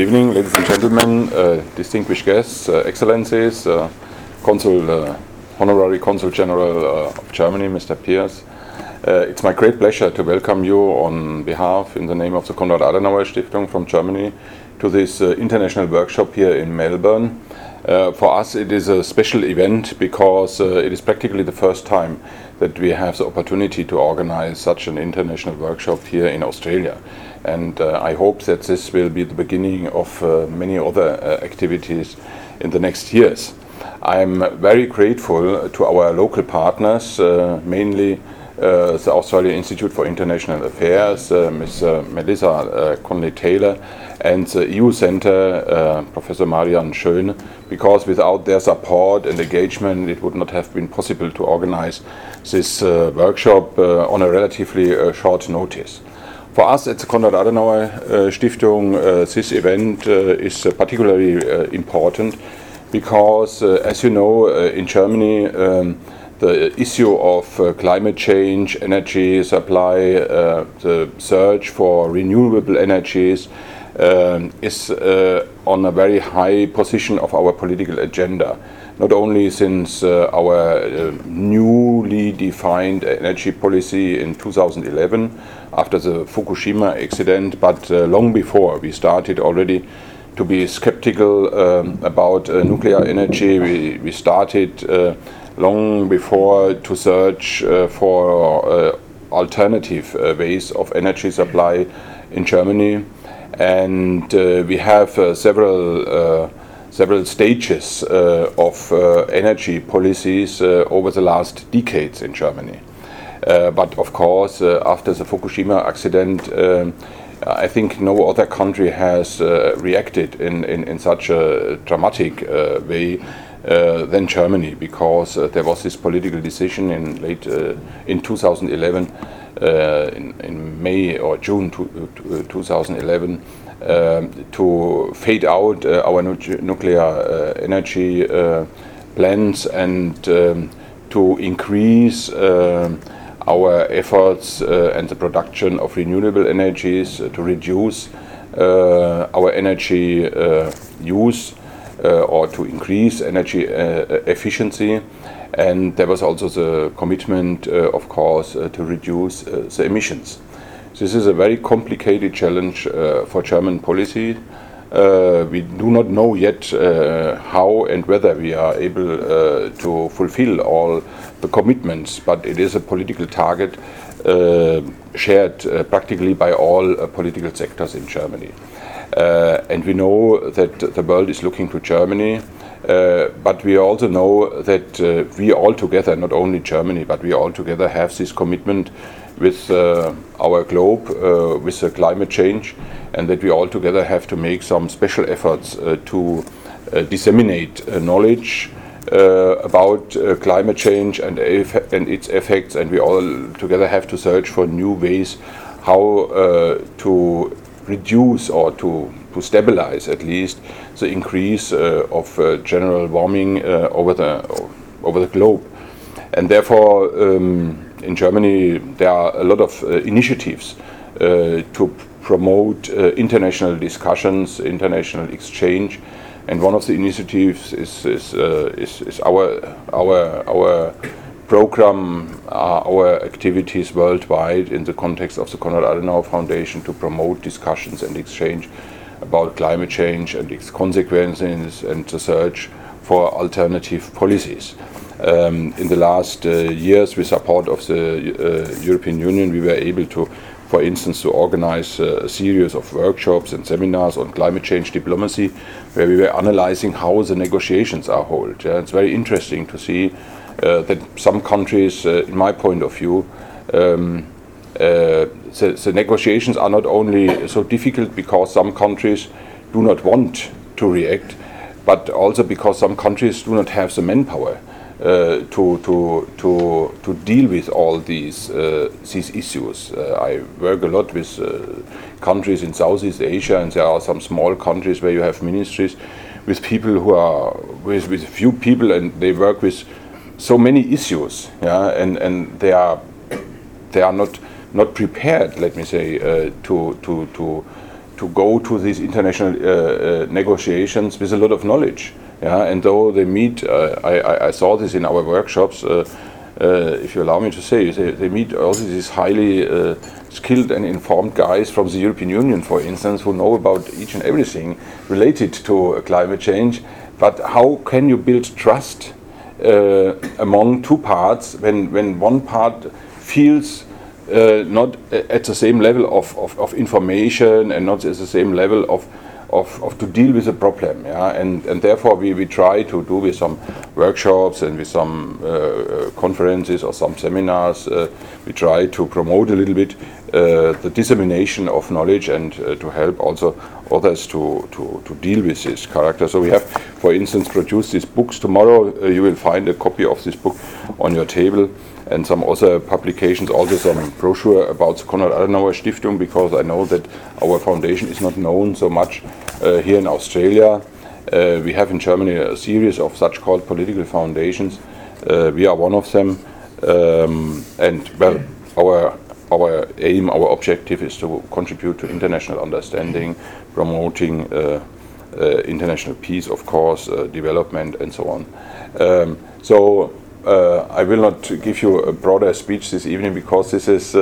evening, ladies and gentlemen, distinguished guests, excellencies, Honorary Consul General of Germany, Mr. Peers. It's my great pleasure to welcome you on behalf, in the name of the Konrad Adenauer Stiftung from Germany, to this international workshop here in Melbourne. For us it is a special event because it is practically the first time that we have the opportunity to organize such an international workshop here in Australia. And I hope that this will be the beginning of many other activities in the next years. I'm very grateful to our local partners, mainly the Australian Institute for International Affairs, Ms. Melissa Conley-Taylor, and the EU Center, Professor Marianne Schön, because without their support and engagement it would not have been possible to organize this workshop on a relatively short notice. For us at the Konrad Adenauer Stiftung, this event is particularly important because, as you know, in Germany, the issue of climate change, energy supply, the search for renewable energies is on a very high position of our political agenda. Not only since our newly defined energy policy in 2011, after the Fukushima accident, but long before. We started already to be skeptical about nuclear energy. We started long before to search for alternative ways of energy supply in Germany, and we have several stages of energy policies over the last decades in Germany. But of course, after the Fukushima accident, I think no other country has reacted in such a dramatic way than Germany, because there was this political decision in 2011, in May or June 2011, to fade out our nuclear energy plans and to increase our efforts and the production of renewable energies, to reduce our energy use or to increase energy efficiency. And there was also the commitment, of course, to reduce the emissions. This is a very complicated challenge for German policy. We do not know yet how and whether we are able to fulfill all the commitments, but it is a political target shared practically by all political sectors in Germany. And we know that the world is looking to Germany, but we also know that we all together, not only Germany, but we all together have this commitment with our globe, with the climate change, and that we all together have to make some special efforts to disseminate knowledge about climate change and its effects, and we all together have to search for new ways how to reduce or to stabilize at least the increase of general warming over the globe. And therefore in Germany there are a lot of initiatives to promote international discussions, international exchange, and one of the initiatives is our program, our activities worldwide in the context of the Konrad Adenauer Foundation to promote discussions and exchange about climate change and its consequences and the search for alternative policies. In the last years, with support of the European Union, we were able to, for instance, to organize a series of workshops and seminars on climate change diplomacy, where we were analyzing how the negotiations are held. It's very interesting to see that some countries, in my point of view, the negotiations are not only so difficult because some countries do not want to react, but also because some countries do not have the manpower to deal with all these issues. I work a lot with countries in Southeast Asia, and there are some small countries where you have ministries with people who are with few people, and they work with so many issues, and they are not prepared, let me say, to to go to these international negotiations with a lot of knowledge. Yeah, and though they meet, I saw this in our workshops. If you allow me to say, they meet also these highly skilled and informed guys from the European Union, for instance, who know about each and everything related to climate change. But how can you build trust among two parts when one part feels not at the same level of information and not at the same level of to deal with the problem, yeah, and therefore we try to do with some workshops and with some conferences or some seminars. We try to promote a little bit the dissemination of knowledge and to help also others to deal with this character. So we have, for instance, produced these books. Tomorrow you will find a copy of this book on your table, and some other publications, also some brochure about the Konrad Adenauer Stiftung, because I know that our foundation is not known so much here in Australia. We have in Germany a series of such called political foundations. We are one of them, and well, our aim, our objective is to contribute to international understanding, promoting international peace, of course, development, and so on. I will not give you a broader speech this evening, because this is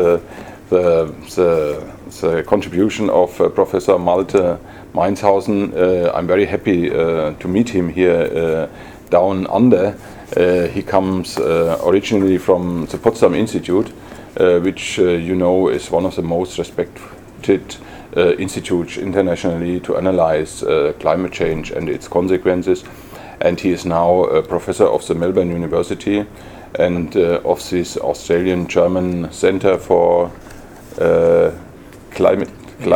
the contribution of Professor Malte Meinshausen. I'm very happy to meet him here down under. He comes originally from the Potsdam Institute, which you know is one of the most respected institutes internationally to analyze climate change and its consequences. And he is now a professor of the Melbourne University and of this Australian-German Center for climate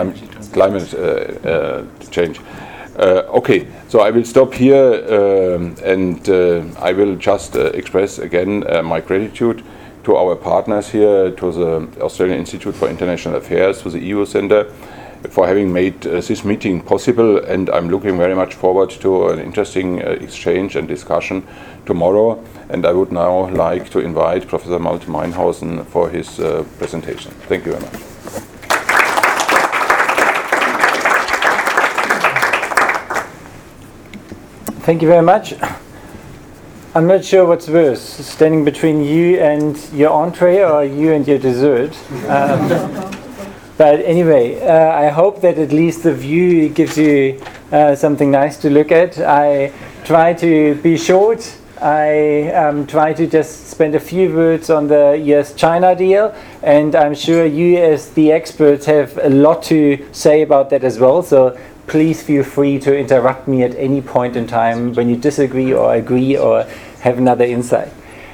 change. Okay, so I will stop here and I will just express again my gratitude to our partners here, to the Australian Institute for International Affairs, to the EU Center, for having made this meeting possible, and I'm looking very much forward to an interesting exchange and discussion tomorrow. And I would now like to invite Professor Malte Meinshausen for his presentation. Thank you very much. Thank you very much. I'm not sure what's worse, standing between you and your entree or you and your dessert. But anyway, I hope that at least the view gives you something nice to look at. I try to be short. I try to just spend a few words on the US-China deal, and I'm sure you as the experts have a lot to say about that as well. So please feel free to interrupt me at any point in time when you disagree or agree or have another insight.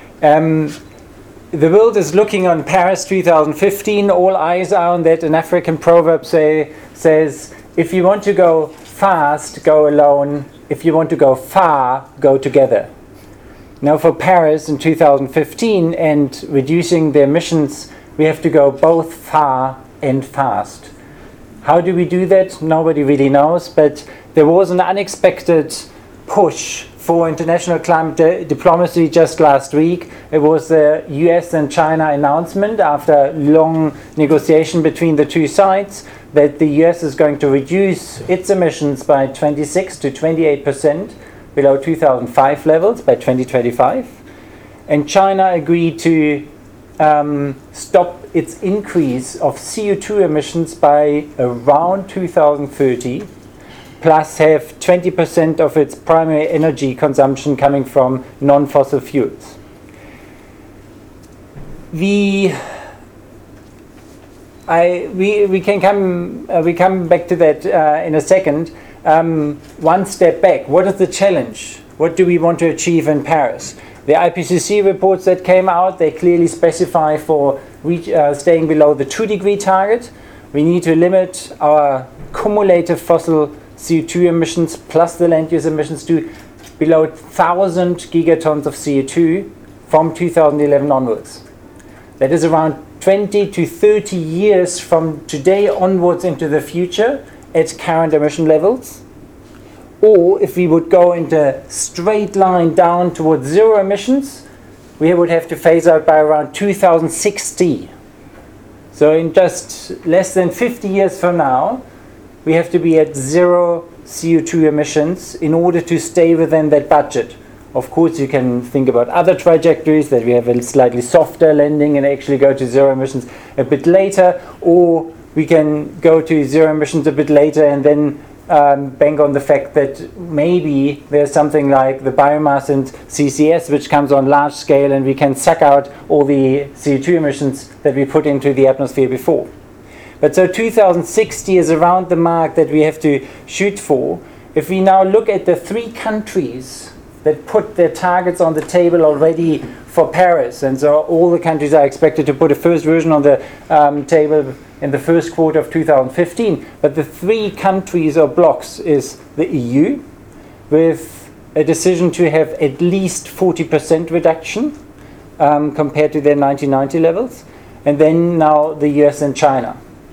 The world is looking on Paris 2015. All eyes are on that. An African proverb says, if you want to go fast, go alone. If you want to go far, go together. Now for Paris in 2015 and reducing the emissions, we have to go both far and fast. How do we do that? Nobody really knows, but there was an unexpected push for international climate diplomacy just last week. It was the US and China announcement after long negotiation between the two sides that the US is going to reduce its emissions by 26 to 28% below 2005 levels by 2025. And China agreed to stop its increase of CO2 emissions by around 2030, plus have 20% of its primary energy consumption coming from non-fossil fuels. We come back to that in a second. One step back. What is the challenge? What do we want to achieve in Paris? The IPCC reports that came out, they clearly specify for staying below the 2-degree target, we need to limit our cumulative fossil CO2 emissions plus the land use emissions to below 1,000 gigatons of CO2 from 2011 onwards. That is around 20 to 30 years from today onwards into the future at current emission levels. Or if we would go in a straight line down towards zero emissions, we would have to phase out by around 2060. So in just less than 50 years from now, we have to be at 0 CO2 emissions in order to stay within that budget. Of course, you can think about other trajectories, that we have a slightly softer landing and actually go to 0 emissions a bit later, or we can go to 0 emissions a bit later and then bank on the fact that maybe there's something like the biomass and CCS which comes on large scale, and we can suck out all the CO2 emissions that we put into the atmosphere before. But so 2060 is around the mark that we have to shoot for. If we now look at the 3 countries that put their targets on the table already for Paris, and so all the countries are expected to put a first version on the table in the first quarter of 2015. But the 3 countries or blocks is the EU, with a decision to have at least 40% reduction compared to their 1990 levels, and then now the US and China.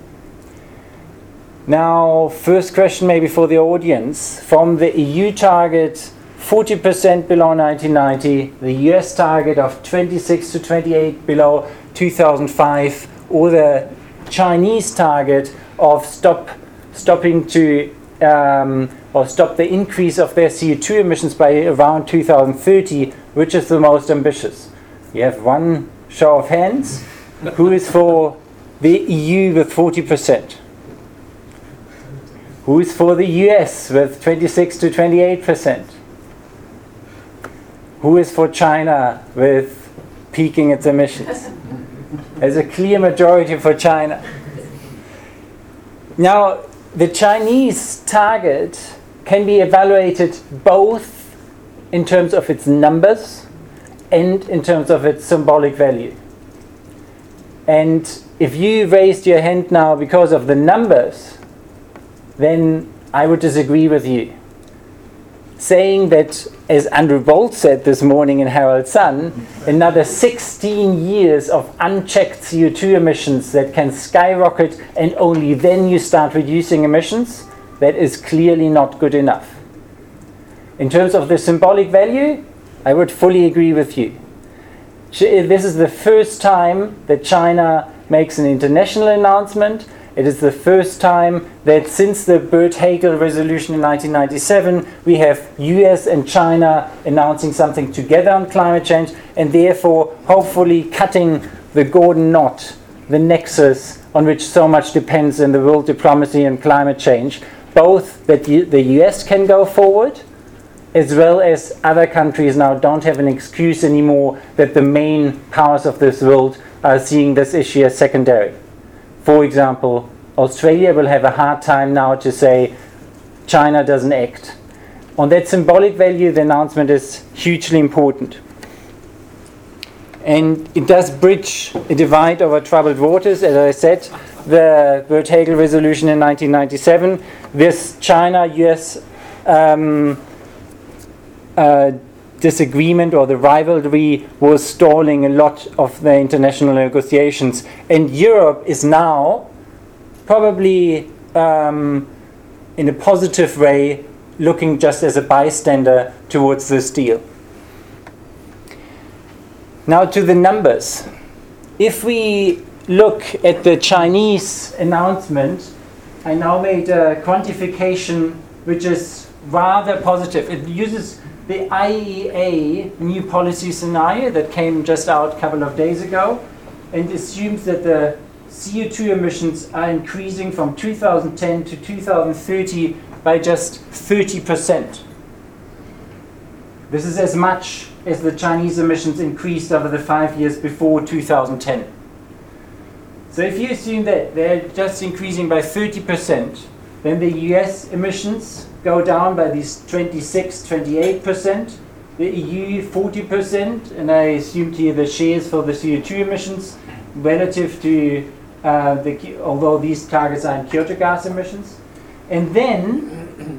Now, first question maybe for the audience. From the EU target 40% below 1990, the US target of 26 to 28 below 2005, or the Chinese target of stop the increase of their CO2 emissions by around 2030, which is the most ambitious? You have one show of hands. Who is for the EU with 40%? Who is for the US with 26 to 28%? Who is for China with peaking its emissions? There's a clear majority for China. Now, the Chinese target can be evaluated both in terms of its numbers and in terms of its symbolic value. And if you raised your hand now because of the numbers, then I would disagree with you. Saying that, as Andrew Bolt said this morning in Herald Sun, another 16 years of unchecked CO2 emissions that can skyrocket, and only then you start reducing emissions, that is clearly not good enough. In terms of the symbolic value, I would fully agree with you. This is the first time that China makes an international announcement. It is the first time that since the Bert-Hagel resolution in 1997, we have US and China announcing something together on climate change, and therefore hopefully cutting the Gordon knot, the nexus on which so much depends in the world diplomacy and climate change, both that the US can go forward, as well as other countries now don't have an excuse anymore that the main powers of this world are seeing this issue as secondary. For example, Australia will have a hard time now to say China doesn't act. On that symbolic value, the announcement is hugely important. And it does bridge a divide over troubled waters. As I said, the Bert-Hagel resolution in 1997, this China-US disagreement or the rivalry was stalling a lot of the international negotiations, and Europe is now probably in a positive way looking just as a bystander towards this deal. Now to the numbers. If we look at the Chinese announcement, I now made a quantification which is rather positive. It uses the IEA new policy scenario that came just out a couple of days ago, and assumes that the CO2 emissions are increasing from 2010 to 2030 by just 30%. This is as much as the Chinese emissions increased over the 5 years before 2010. So if you assume that they're just increasing by 30%, then the US emissions go down by these 26-28%, the EU 40%, and I assumed here the shares for the CO2 emissions relative to although these targets are in Kyoto gas emissions. And then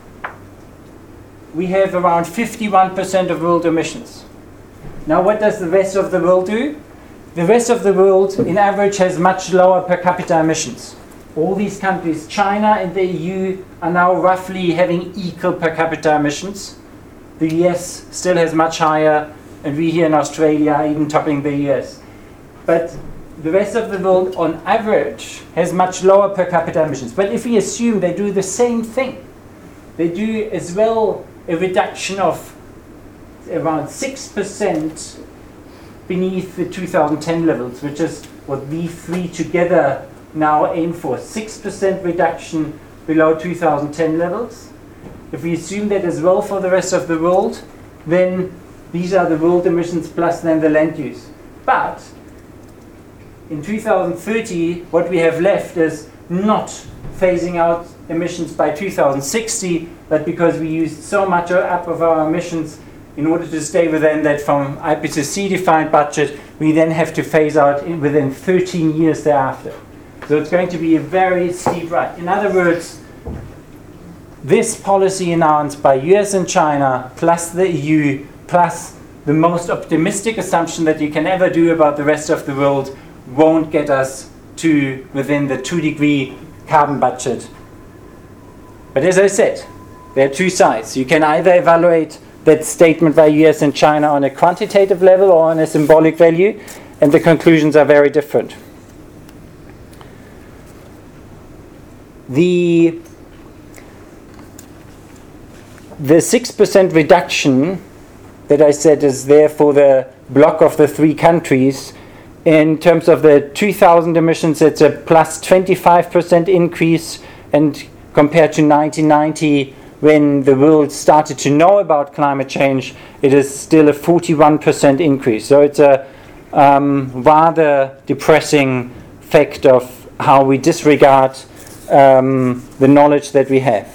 we have around 51% of world emissions. Now what does the rest of the world do? The rest of the world, in average, has much lower per capita emissions. All these countries, China and the EU, are now roughly having equal per capita emissions. The US still has much higher, and we here in Australia are even topping the US. But the rest of the world on average has much lower per capita emissions. But if we assume they do the same thing, they do as well a reduction of around 6% beneath the 2010 levels, which is what these three together now aim for, 6% reduction below 2010 levels. If we assume that as well for the rest of the world, then these are the world emissions plus then the land use. But in 2030, what we have left is not phasing out emissions by 2060, but because we used so much up of our emissions in order to stay within that from IPCC defined budget, we then have to phase out within 13 years thereafter. So it's going to be a very steep rise. In other words, this policy announced by US and China, plus the EU, plus the most optimistic assumption that you can ever do about the rest of the world, won't get us to within the 2-degree carbon budget. But as I said, there are two sides. You can either evaluate that statement by US and China on a quantitative level or on a symbolic value, and the conclusions are very different. The 6% reduction that I said is there for the block of the three countries. In terms of the 2000 emissions, it's a plus 25% increase, and compared to 1990, when the world started to know about climate change, it is still a 41% increase. So it's a rather depressing fact of how we disregard the knowledge that we have.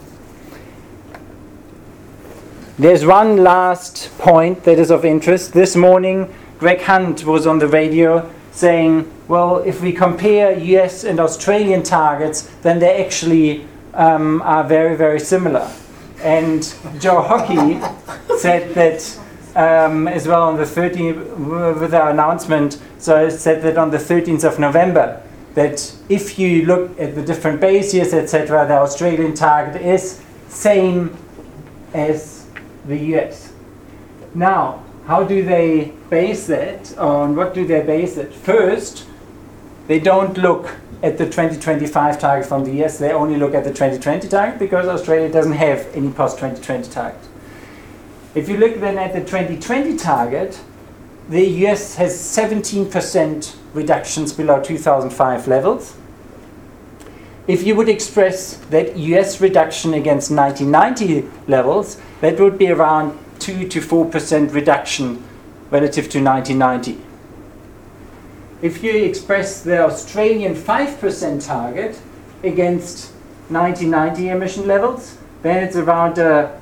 There's one last point that is of interest. This morning, Greg Hunt was on the radio saying, well, if we compare US and Australian targets, then they actually are very, very similar. And Joe Hockey said that as well on the 13th, with our announcement, so it said that on the 13th of November, that if you look at the different base years, etc., the Australian target is same as the US. Now, how do they base that? On what do they base it? First, they don't look at the 2025 target from the US, they only look at the 2020 target because Australia doesn't have any post-2020 target. If you look then at the 2020 target, the US has 17% reductions below 2005 levels. If you would express that US reduction against 1990 levels, that would be around 2 to 4% reduction relative to 1990. If you express the Australian 5% target against 1990 emission levels, then it's around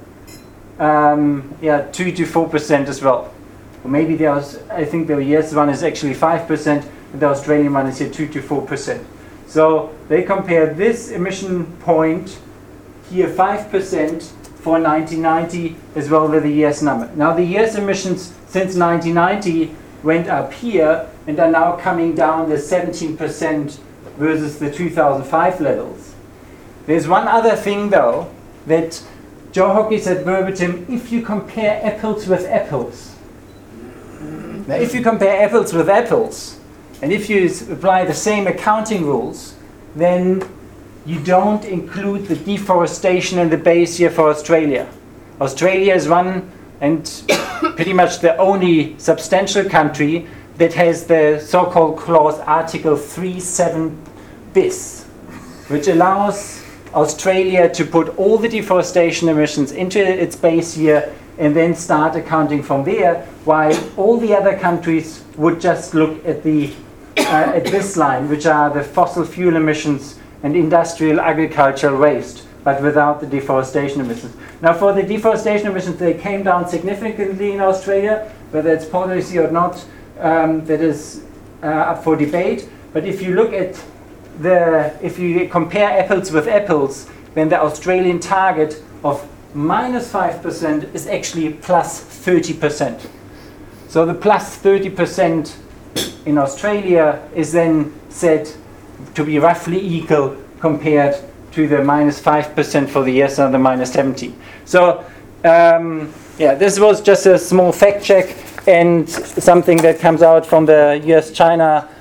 2 to 4% as well. Or maybe I think the US one is actually 5%, and the Australian one is here 2 to 4%. So they compare this emission point here 5% for 1990 as well with the US number. Now the US emissions since 1990 went up here and are now coming down the 17% versus the 2005 levels. There's one other thing though, that Joe Hockey said verbatim, if you compare apples with apples. Now if you compare apples with apples, and if you apply the same accounting rules, then you don't include the deforestation in the base year for Australia. Australia is one and pretty much the only substantial country that has the so-called clause Article 3.7 bis, which allows Australia to put all the deforestation emissions into its base year and then start accounting from there, while all the other countries would just look at the at this line, which are the fossil fuel emissions and industrial agricultural waste, but without the deforestation emissions. Now for the deforestation emissions, they came down significantly in Australia, whether it's policy or not, that is up for debate. But if you look at if you compare apples with apples, then the Australian target of minus 5% is actually plus 30%. So the plus 30% in Australia is then said to be roughly equal compared to the minus 5% for the US and the minus 70. So this was just a small fact check and something that comes out from the US-China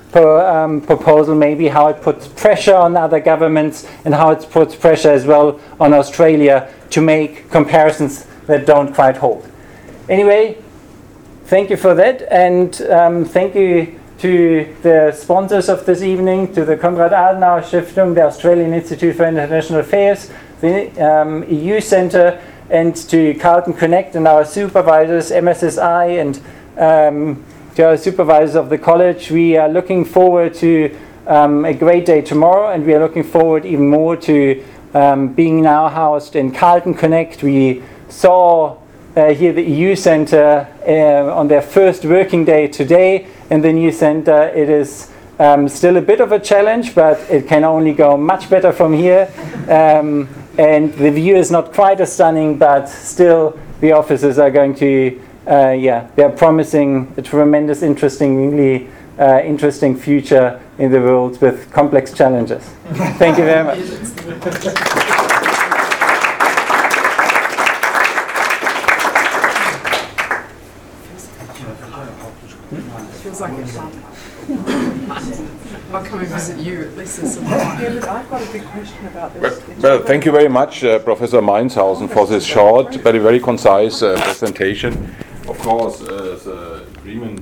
proposal, maybe how it puts pressure on other governments and how it puts pressure as well on Australia to make comparisons that don't quite hold. Anyway, thank you for that, and thank you to the sponsors of this evening, to the Konrad Adenauer Stiftung, the Australian Institute for International Affairs, the EU Centre, and to Carlton Connect and our supervisors, MSSI, and to our supervisors of the college. We are looking forward to a great day tomorrow, and we are looking forward even more to being now housed in Carlton Connect. We saw here the EU Centre on their first working day today in the new centre. It is still a bit of a challenge, but it can only go much better from here. And the view is not quite as stunning, but still the offices are going to, they're promising a tremendous, interesting future in the world with complex challenges. Thank you very much. Feels like it's fun. I'll come and visit you, at least there's some fun. Yeah, but I've got a big question about this. Well, thank you very much, Professor Meinshausen, for this short, but very concise presentation. Of course, the agreement